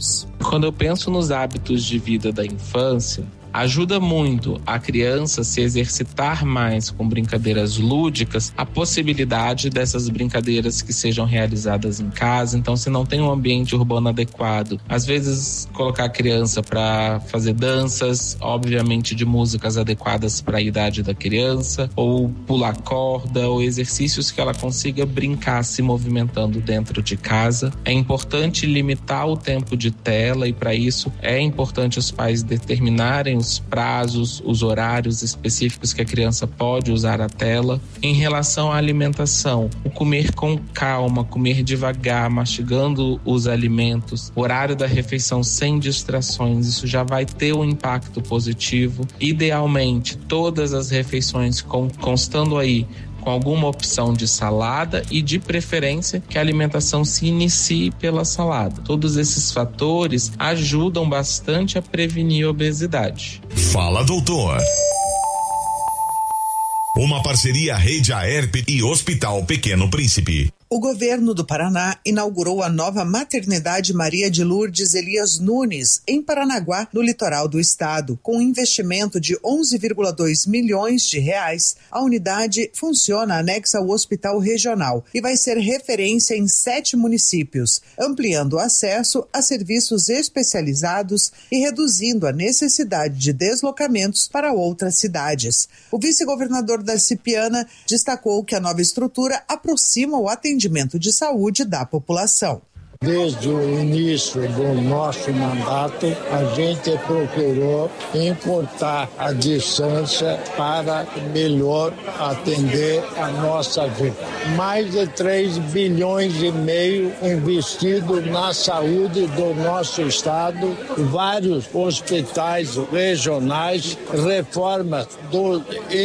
anos. Quando eu penso nos hábitos de vida da infância, ajuda muito a criança se exercitar mais com brincadeiras lúdicas, a possibilidade dessas brincadeiras que sejam realizadas em casa. Então, se não tem um ambiente urbano adequado, às vezes colocar a criança para fazer danças, obviamente de músicas adequadas para a idade da criança, ou pular corda, ou exercícios que ela consiga brincar se movimentando dentro de casa. É importante limitar o tempo de tela e, para isso, é importante os pais determinarem os prazos, os horários específicos que a criança pode usar a tela. Em relação à alimentação, o comer com calma, comer devagar, mastigando os alimentos, horário da refeição sem distrações, isso já vai ter um impacto positivo. Idealmente, todas as refeições constando aí com alguma opção de salada e, de preferência, que a alimentação se inicie pela salada. Todos esses fatores ajudam bastante a prevenir a obesidade. Fala, doutor. Uma parceria Rede Aerp e Hospital Pequeno Príncipe. O governo do Paraná inaugurou a nova maternidade Maria de Lourdes Elias Nunes, em Paranaguá, no litoral do estado. Com um investimento de 11,2 milhões de reais, a unidade funciona anexa ao hospital regional e vai ser referência em 7 municípios, ampliando o acesso a serviços especializados e reduzindo a necessidade de deslocamentos para outras cidades. O vice-governador Darcy Piana destacou que a nova estrutura aproxima o atendimento de saúde da população. Desde o início do nosso mandato, a gente procurou encurtar a distância para melhor atender a nossa vida. Mais de 3 bilhões e meio investido na saúde do nosso estado, vários hospitais regionais, reformas dos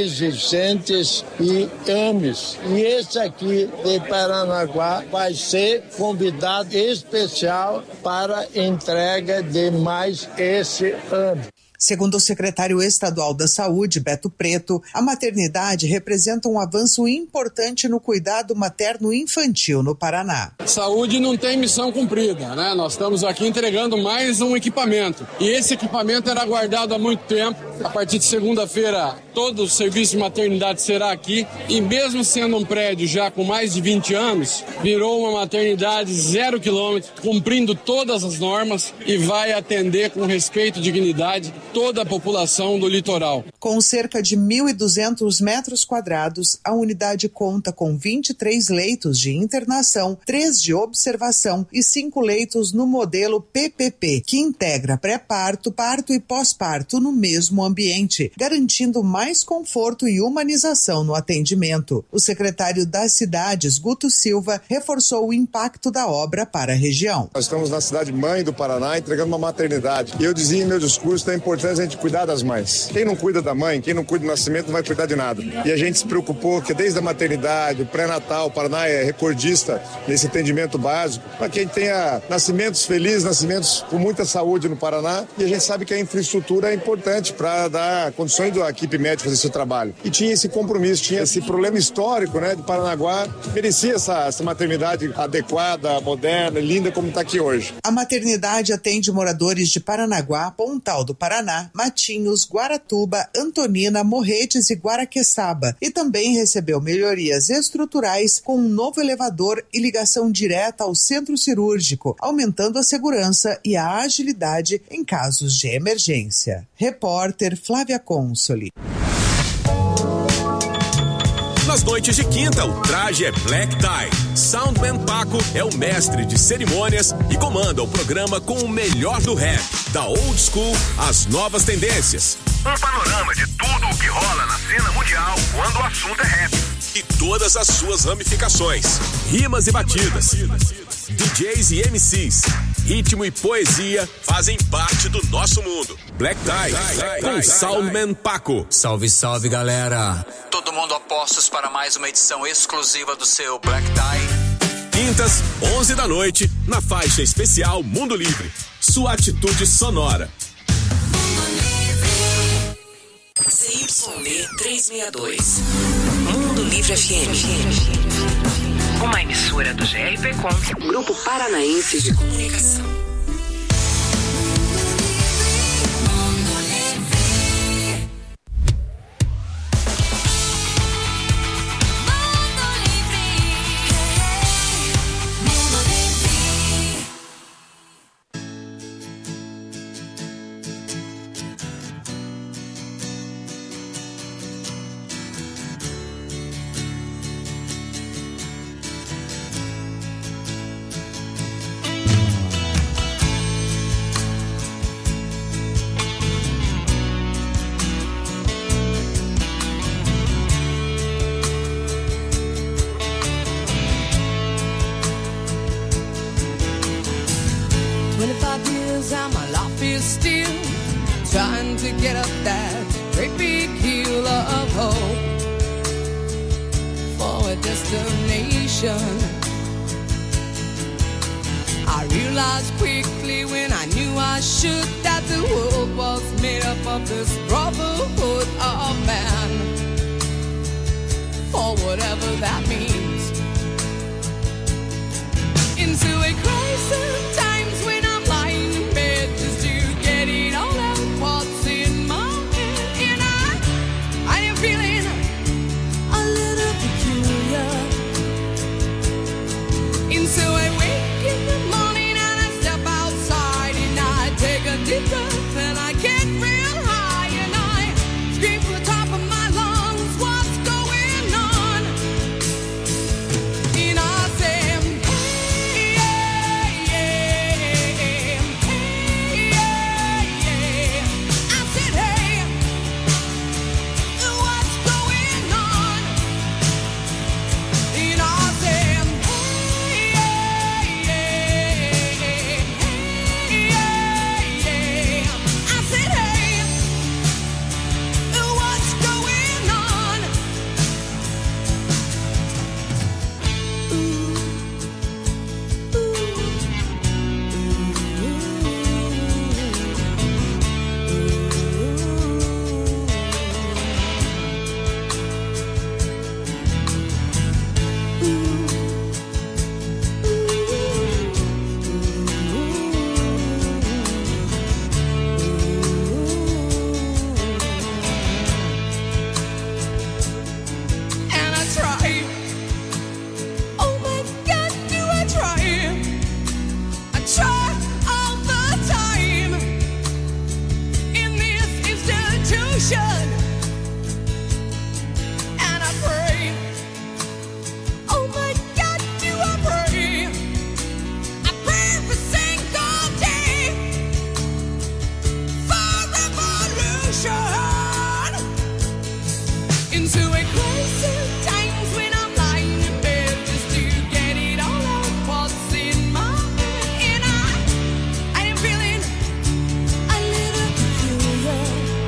existentes e AMES. E esse aqui de Paranaguá vai ser convidado especial para entrega de mais esse ano. Segundo o secretário estadual da Saúde, Beto Preto, a maternidade representa um avanço importante no cuidado materno-infantil no Paraná. Saúde não tem missão cumprida, né? Nós estamos aqui entregando mais um equipamento. E esse equipamento era aguardado há muito tempo. A partir de segunda-feira, todo o serviço de maternidade será aqui. E mesmo sendo um prédio já com mais de 20 anos, virou uma maternidade 0 quilômetro, cumprindo todas as normas e vai atender com respeito e dignidade toda a população do litoral. Com cerca de 1.200 metros quadrados, a unidade conta com 23 leitos de internação, 3 de observação e 5 leitos no modelo PPP, que integra pré-parto, parto e pós-parto no mesmo ambiente, garantindo mais conforto e humanização no atendimento. O secretário das cidades, Guto Silva, reforçou o impacto da obra para a região. Nós estamos na cidade mãe do Paraná entregando uma maternidade. E eu dizia em meu discurso que é importante a gente cuidar das mães. Quem não cuida da mãe, quem não cuida do nascimento, não vai cuidar de nada. E a gente se preocupou que desde a maternidade, o pré-natal, o Paraná é recordista nesse atendimento básico, para que a gente tenha nascimentos felizes, nascimentos com muita saúde no Paraná. E a gente sabe que a infraestrutura é importante para dar condições da equipe médica fazer seu trabalho. E tinha esse compromisso, tinha esse problema histórico, né, de Paranaguá, merecia essa maternidade adequada, moderna, linda como está aqui hoje. A maternidade atende moradores de Paranaguá, Pontal do Paraná, Matinhos, Guaratuba, Antonina, Morretes e Guaraqueçaba, e também recebeu melhorias estruturais com um novo elevador e ligação direta ao centro cirúrgico, aumentando a segurança e a agilidade em casos de emergência. Repórter Flávia Consoli. Nas noites de quinta, o traje é Black Tie. Soundman Paco é o mestre de cerimônias e comanda o programa com o melhor do rap, da old school às novas tendências. Um panorama de tudo o que rola na cena mundial quando o assunto é rap. E todas as suas ramificações, rimas e batidas. DJs e MCs, ritmo e poesia fazem parte do nosso mundo. Black Tie, com Soundman Paco. Salve, salve, galera. Todo mundo a postos para mais uma edição exclusiva do seu Black Tie. Quintas, 11 da noite, na faixa especial Mundo Livre. Sua atitude sonora. ZYD 362. Mundo Livre FM. Uma emissora do GRP Com, Grupo Paranaense de Comunicação. years and my life is still trying to get up that great big hill of hope for a destination. I realized quickly when I knew I should that the world was made up of this brotherhood of man, for whatever that means. Into a crisis times when I'm lying in bed just to get it all out what's in my head, and I am feeling a little peculiar. And so I wake in the morning and I step outside and I take a deep breath and I get real high and I scream from the top of my lungs, what's going on? And I say, hey, yeah, yeah, hey, yeah, yeah. I said, hey, what's going on? And I say, hey, yeah, yeah, hey, yeah, yeah. I said, hey, what's going on? And I try. Oh my God, do I try? I try all the time in this institution, and I pray. Oh my God, do I pray? I pray every single day for revolution. Into a crisis times when I'm lying in bed just to get it all out what's in my head, and I am feeling a little peculiar.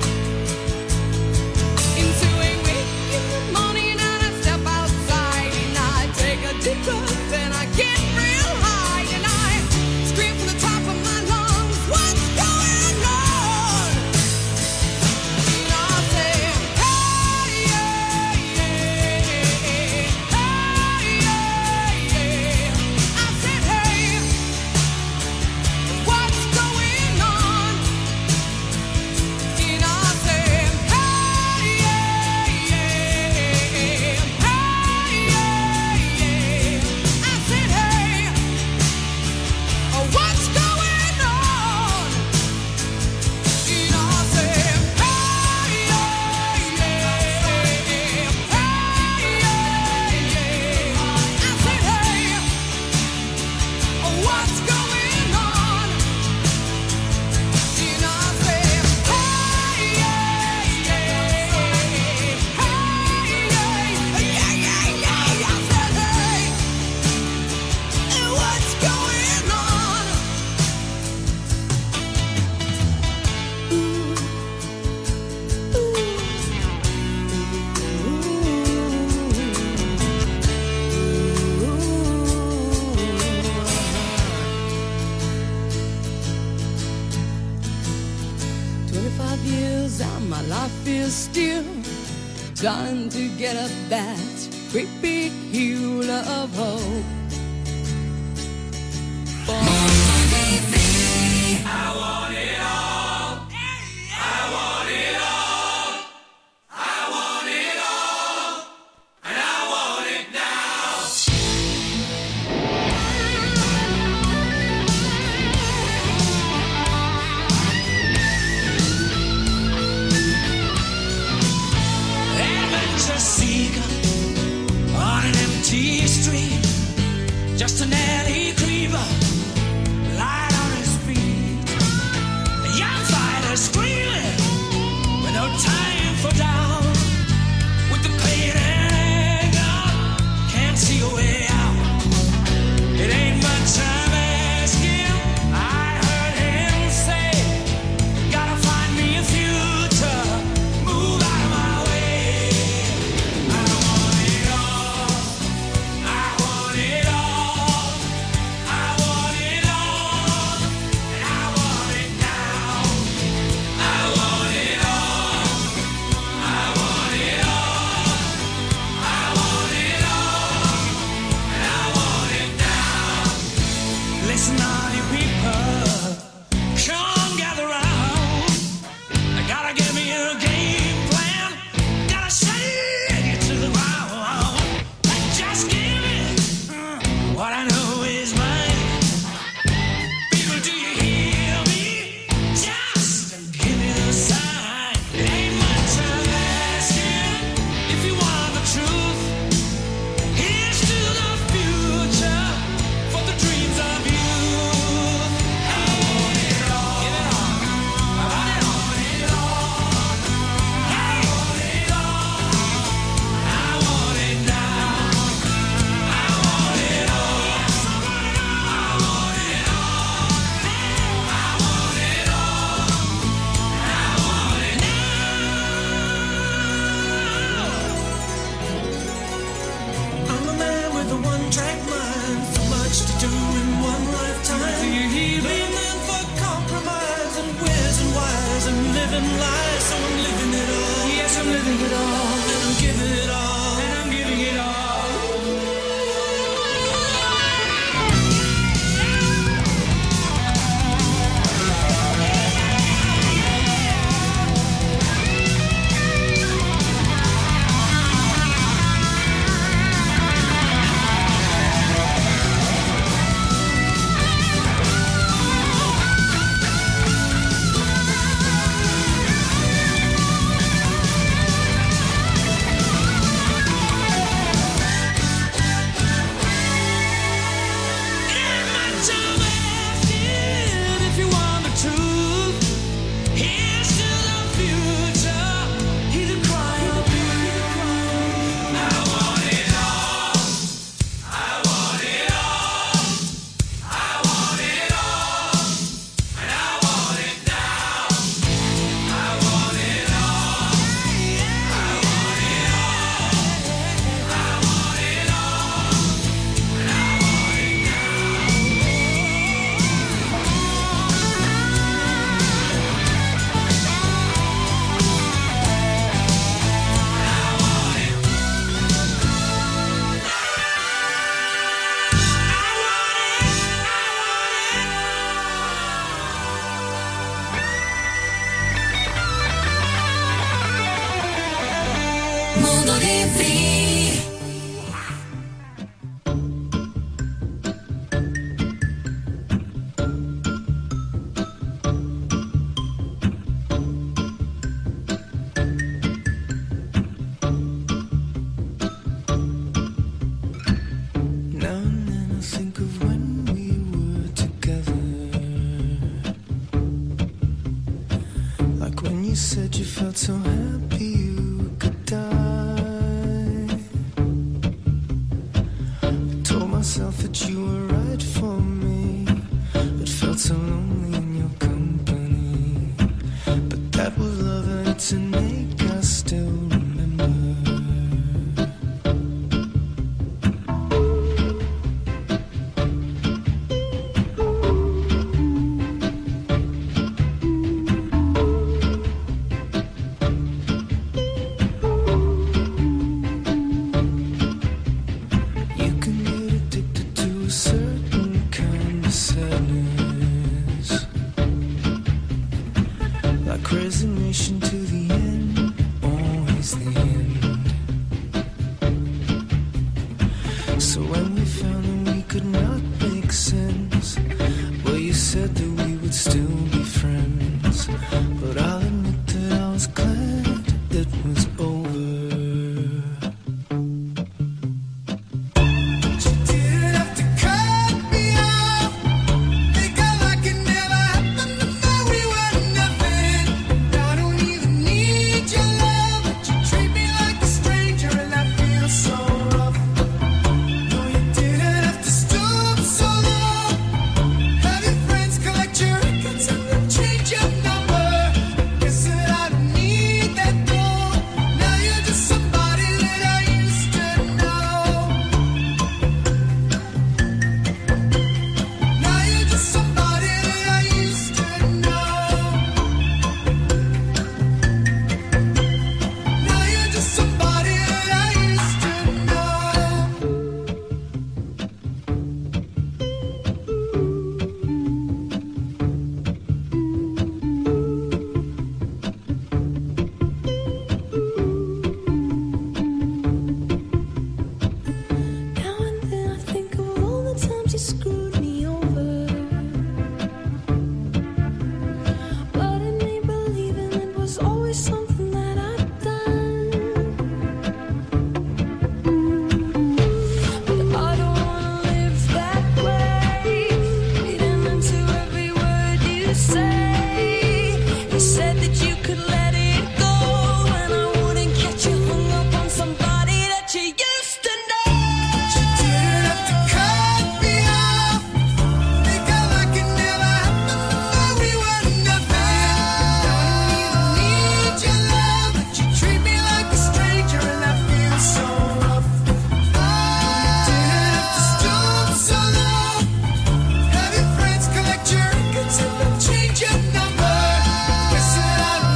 Into a wake in the morning and I step outside and I take a deep breath and I get real high and I scream from the top of my lungs, what's going on? And I say, hey, yeah, yeah, hey, yeah, yeah. I said, hey, what's going on? And I said, hey, yeah, yeah, hey, yeah, yeah. I said, hey, what's going on? And I said, hey, yeah, yeah, hey, yeah, yeah. I said, hey, what's going on? And I said, hey, yeah, yeah, hey, yeah, yeah, yeah. I said, hey, what's going on? Ooh. 25 years and my life is still trying to get up that great big hill of hope. I want it all. I want it all. I want it all. And I want it now. Adventure seeker on an empty street. you said you felt so happy you could die. I told myself that you were right for me, but felt so lonely in your company. But that was love and it's an ache I still remember. Resignation to the end, always the end. So when we found that we could not make sense, well, you said that we would still be friends. But I'll admit that I was glad it was over. Change your number. Guess that I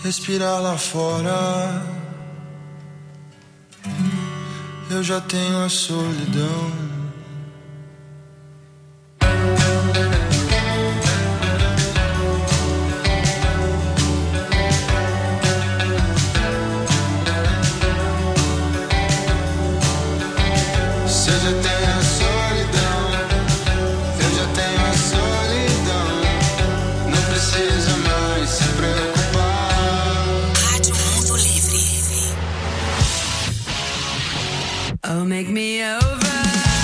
respirar lá fora. Eu já tenho a solidão. Oh, make me over.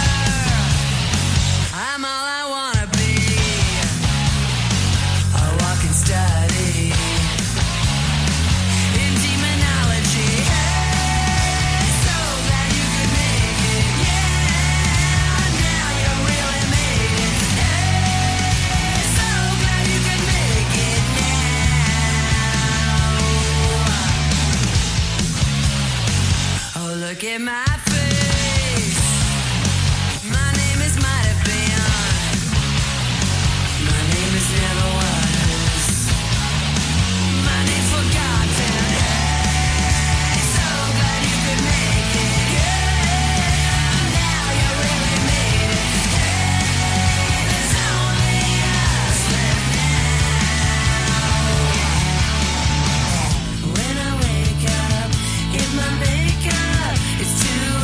I'm all I wanna be. A walking study in demonology. Hey, so glad you could make it. Yeah, now you really made it. Hey, so glad you could make it now. Oh, look at my it's too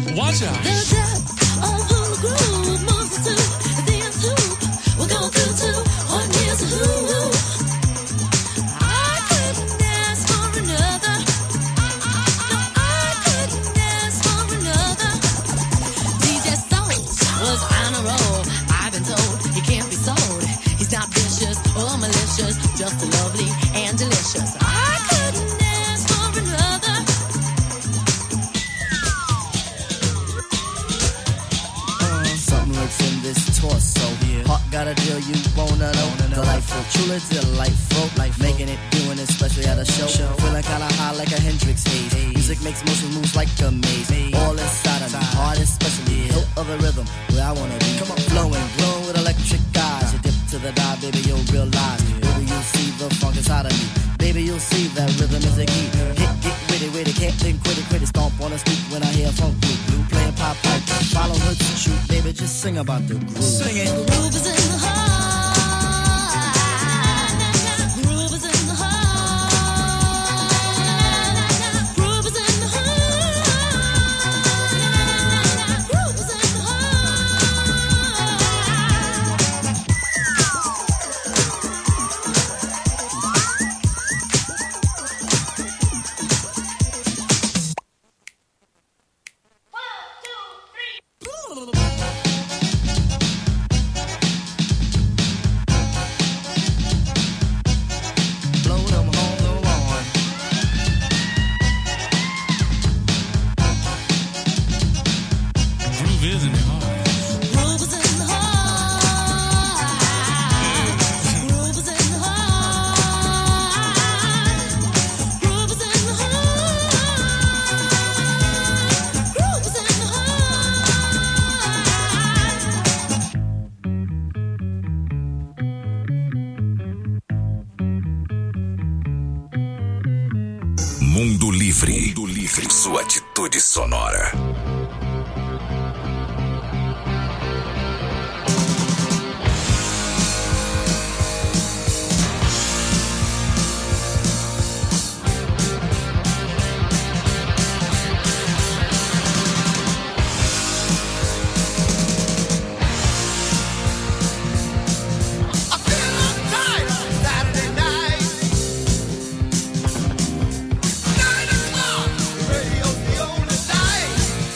Watch out. The depth of who the groove moves to, then who will go through to, or near to who. I couldn't ask for another. No, I couldn't ask for another. DJ Soul was on a roll. I've been told he can't be sold. He's not vicious or malicious, just lovely and delicious. I couldn't ask for another. Something lurks in this torso. Heart got a deal you wanna know. Delightful, truly delightful. Making it, doing it, especially at a show. Feeling kinda high like a Hendrix haze. Music makes motion moves like a maze. All inside of me, heart especially. Hilt of the rhythm, where I wanna be. Come on, flowing, glowing with electric eyes. You dip to the dive, baby, you'll realize. Baby, you'll see the funk inside of me. Baby, you'll see that rhythm is a key. Hit, get witty, can't think, quit it. Stomp on the street when I hear funk blue. Playing pop pipe, follow her to shoot. Baby, just sing about the groove. Sing it. The groove is in the heart. The groove is in the heart. Groove is in the heart. Groove is in the Mundo Livre. Sua atitude sonora. Radio's the only light.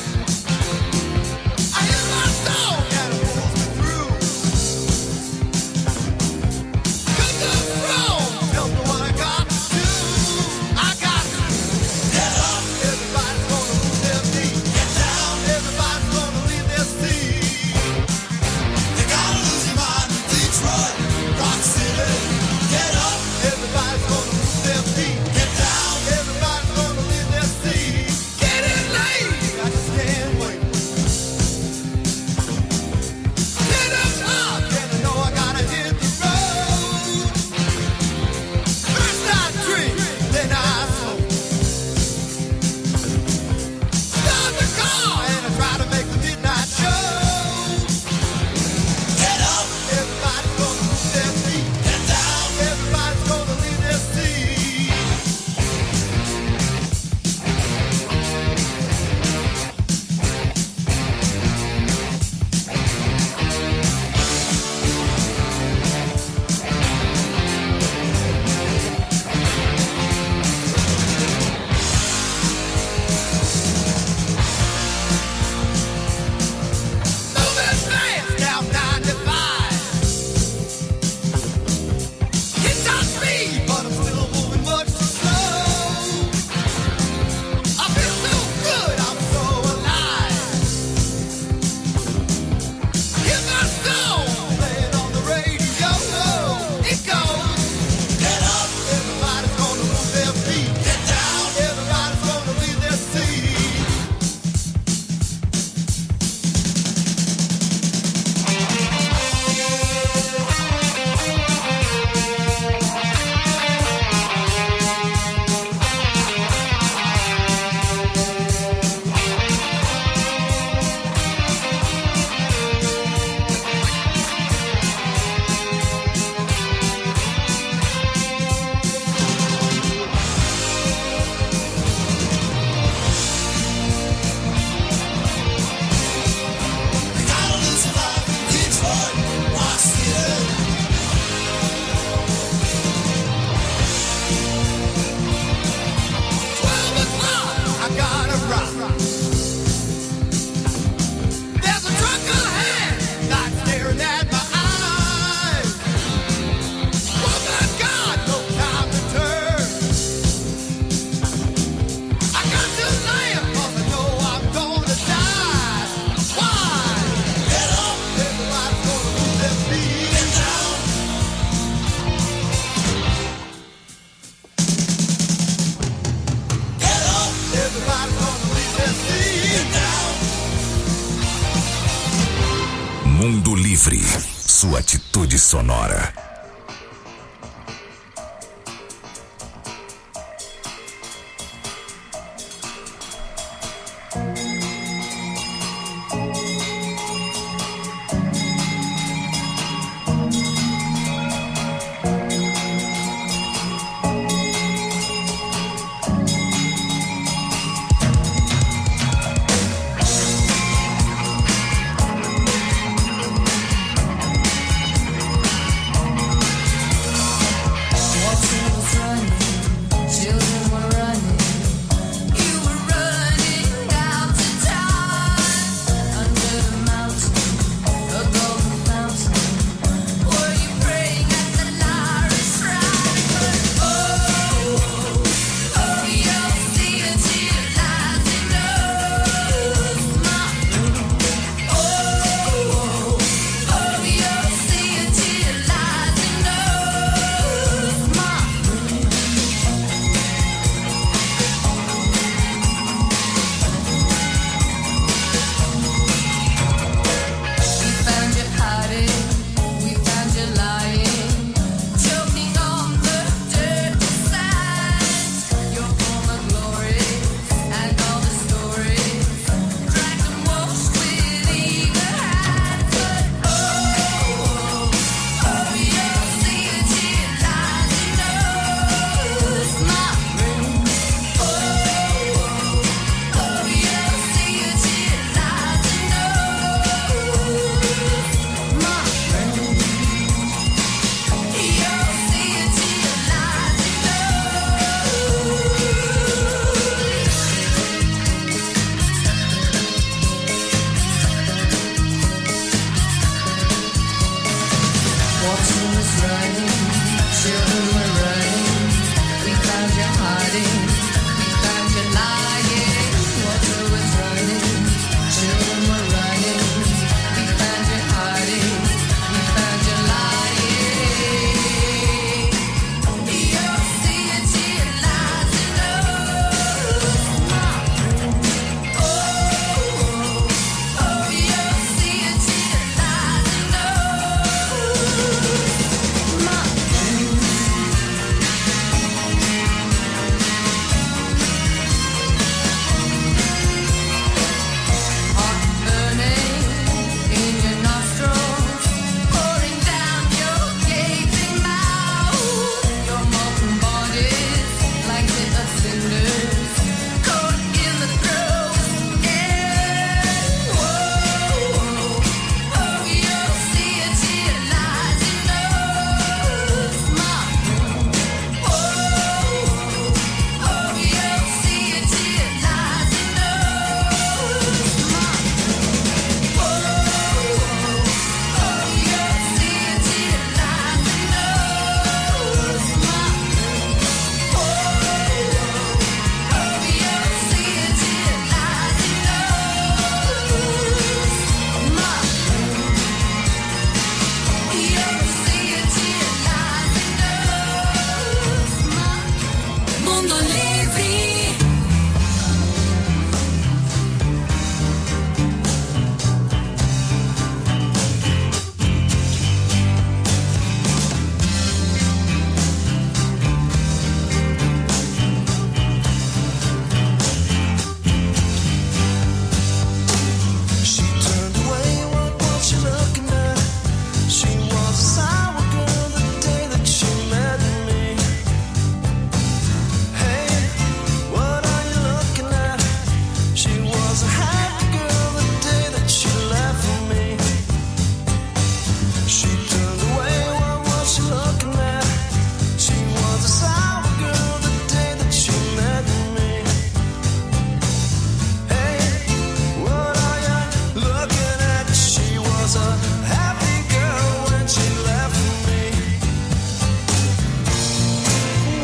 Mundo Livre, sua atitude sonora.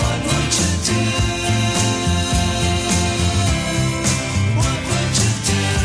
do?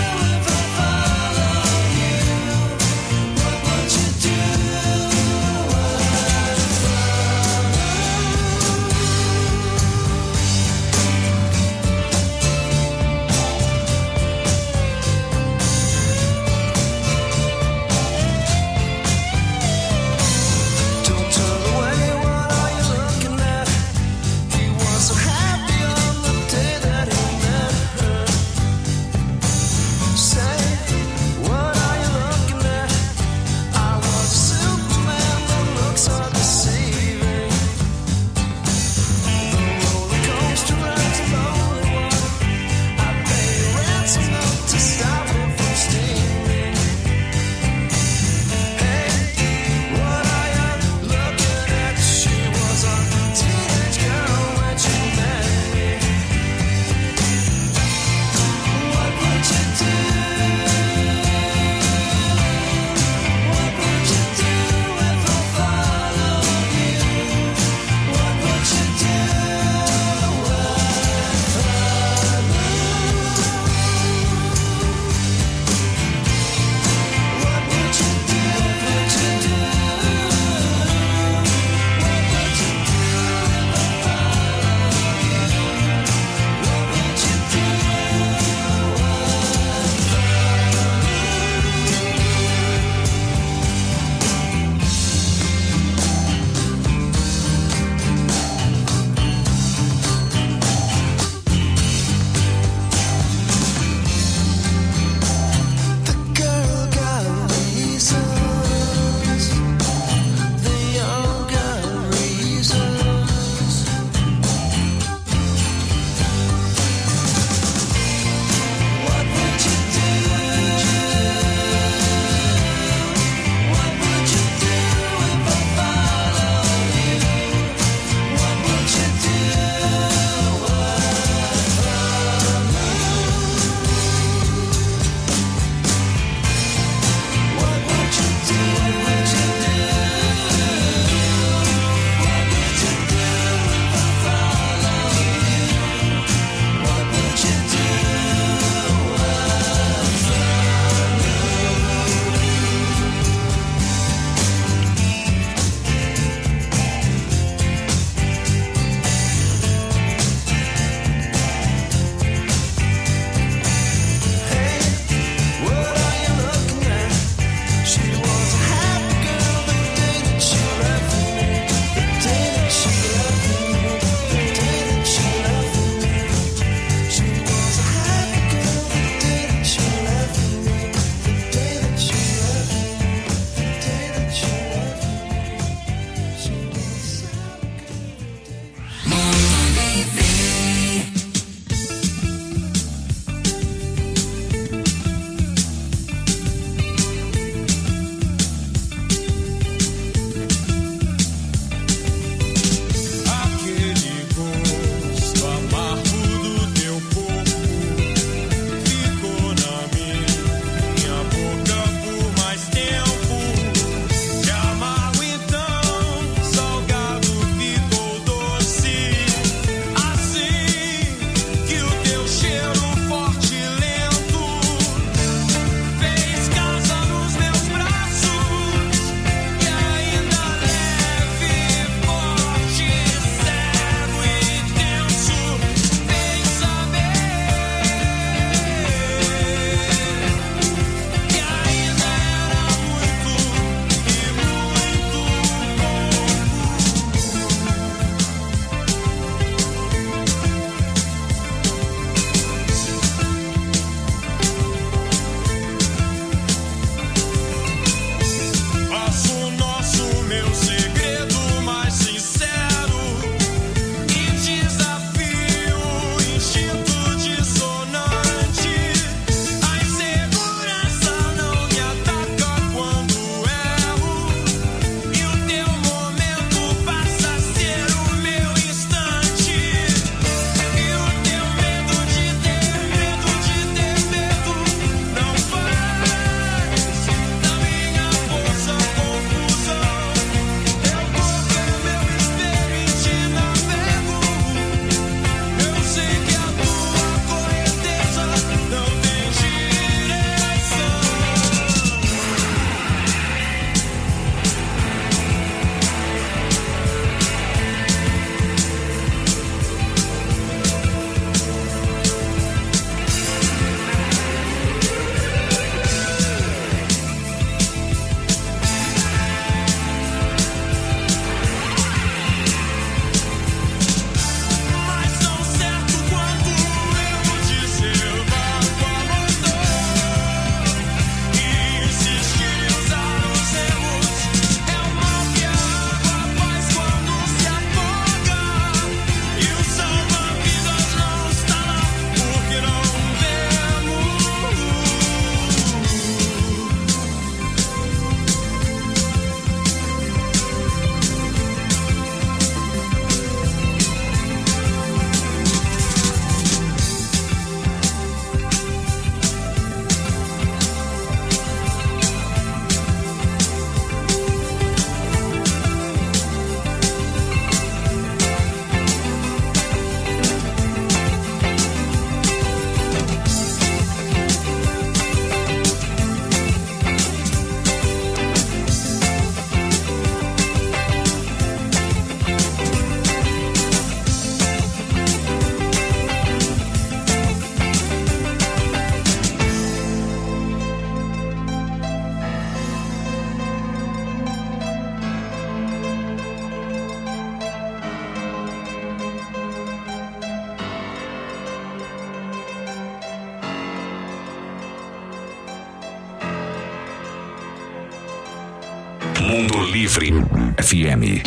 Mundo Livre FM.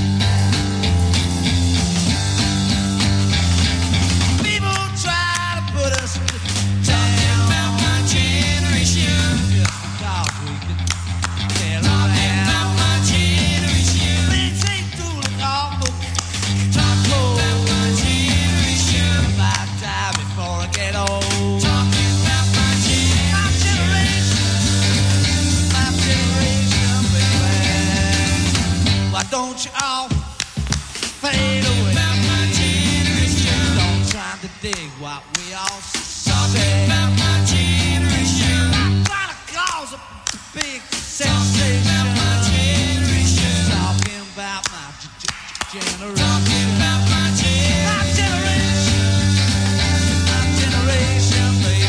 Don't you all fade away? Don't try to dig what we all say. About my generation, I'm trying to cause a big sensation. About my generation, talking about my generation. Talking about my generation, my generation, baby.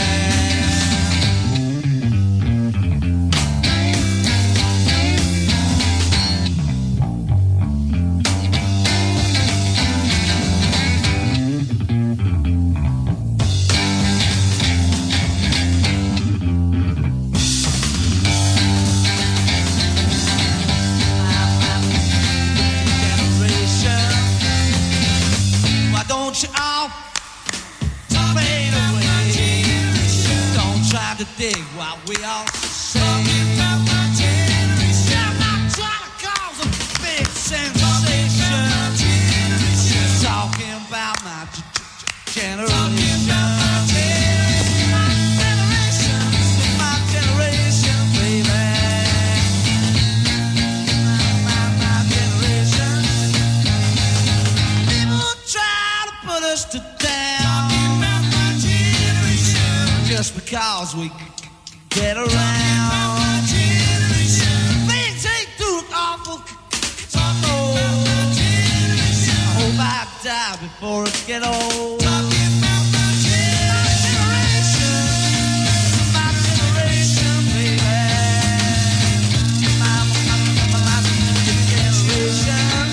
Dig what we all say. Talking about my generation. I'm not trying to cause a big sensation. Just talking about my generation. Talking about my generation. My generation, baby. My generation. People try to put us to down. Talking about my generation. Just because we get around. Things ain't too awful. Oh, I hope I die before it get old. Talking about my generation, baby. My generation.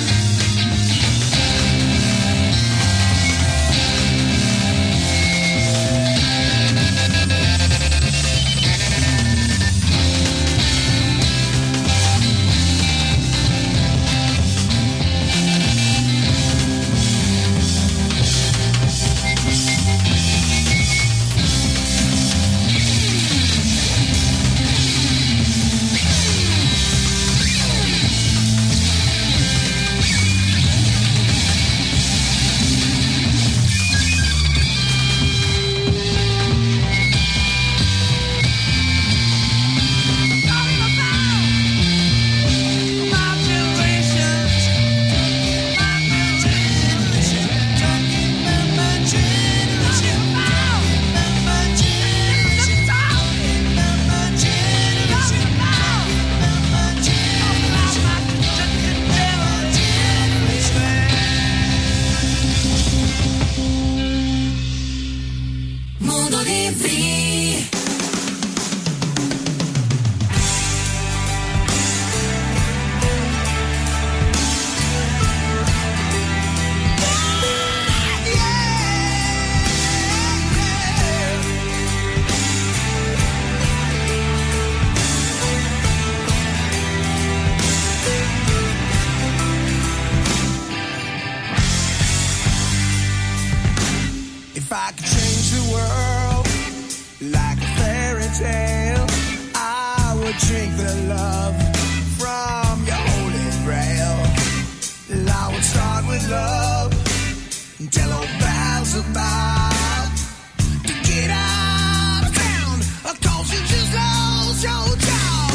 Drink the love from your holy grail. I would start with love and tell old pals about to get out of town, cause you just lost your job.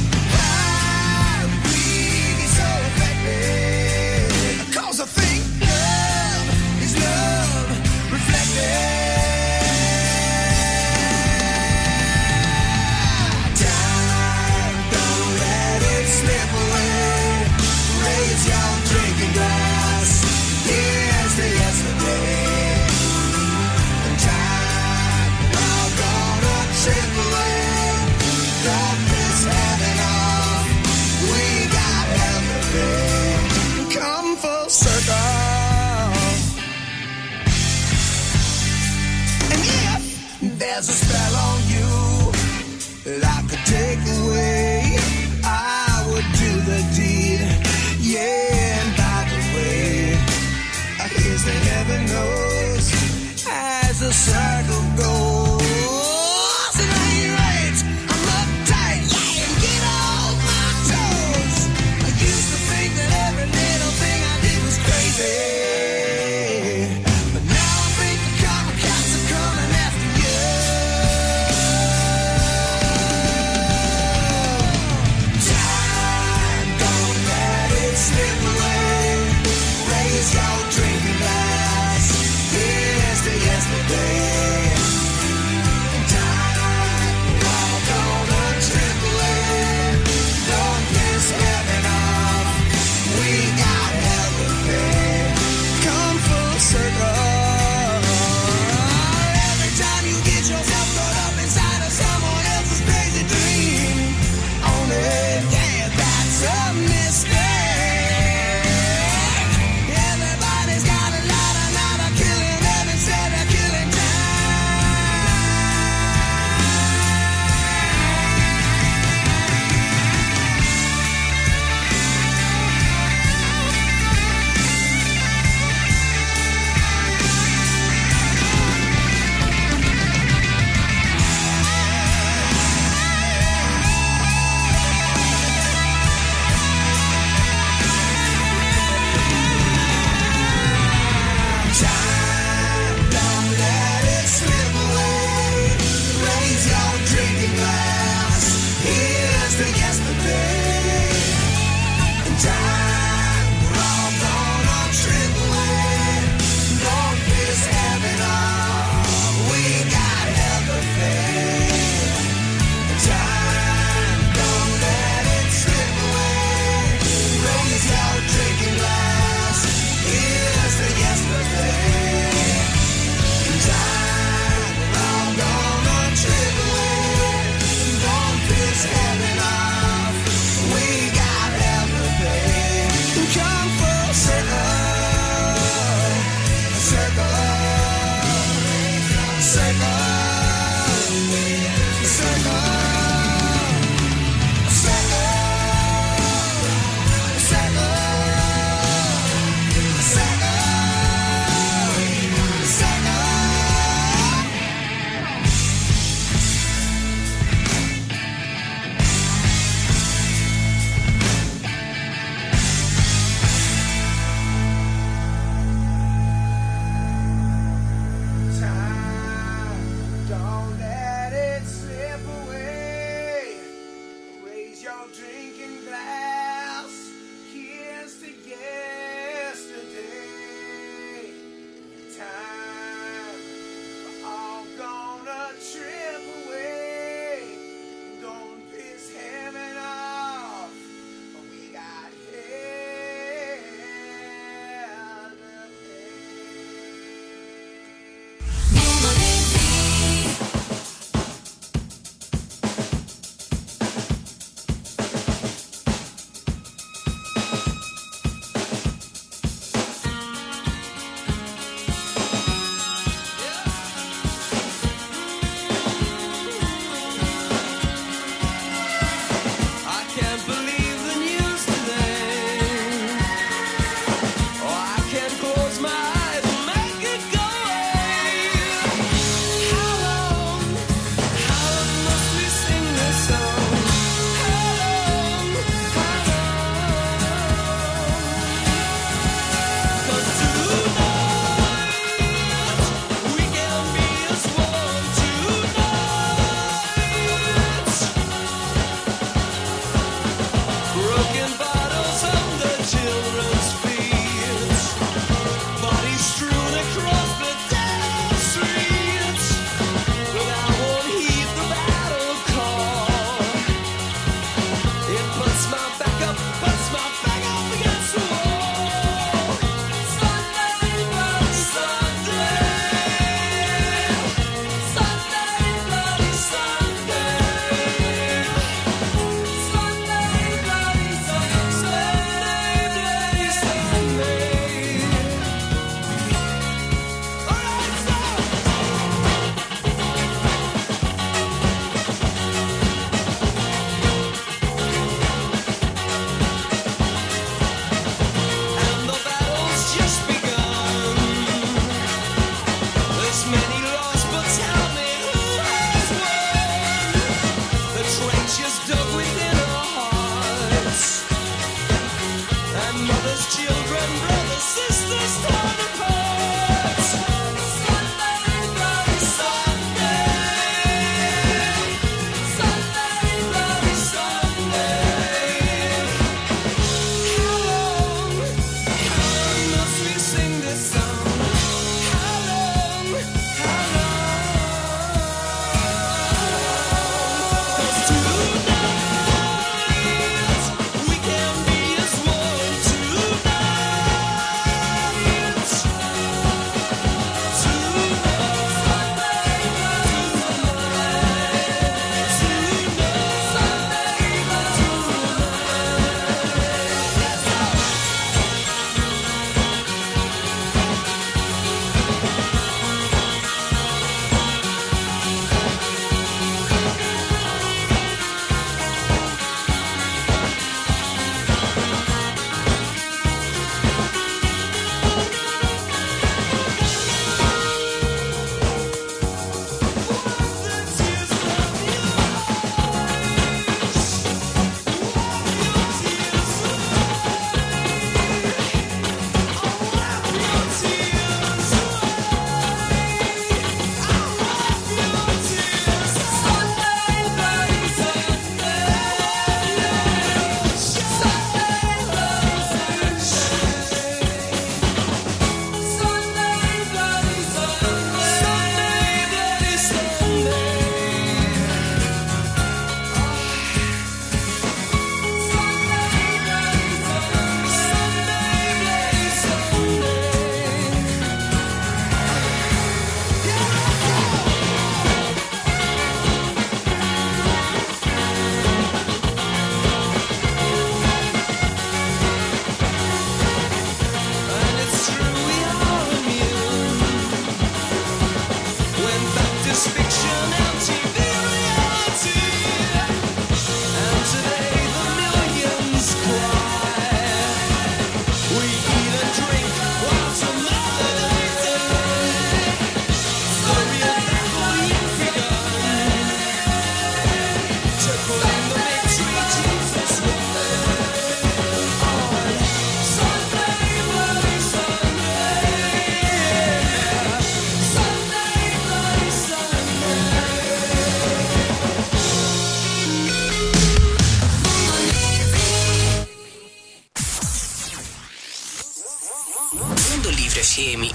Why we get so affected? Cause I think love is love reflected. There's a spell on you that I could take away. I would do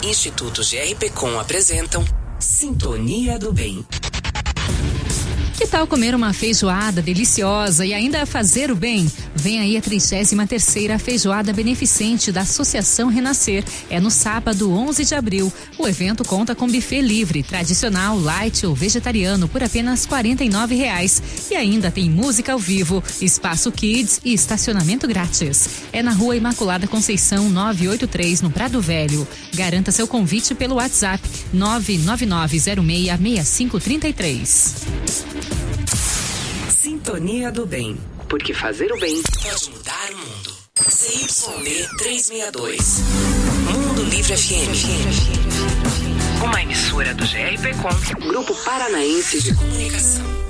Instituto GRPcom apresentam Sintonia do Bem. Que tal comer uma feijoada deliciosa e ainda fazer o bem? Vem aí a 33ª Feijoada Beneficente da Associação Renascer. É no sábado, 11 de abril. O evento conta com buffet livre, tradicional, light ou vegetariano por apenas R$ 49,00. E ainda tem música ao vivo, espaço kids e estacionamento grátis. É na Rua Imaculada Conceição 983, no Prado Velho. Garanta seu convite pelo WhatsApp 999066533. Sintonia do Bem, porque fazer o bem pode mudar o mundo. CYB 362, Mundo Livre FM. Uma emissora do GRPcom, Grupo Paranaense de Comunicação.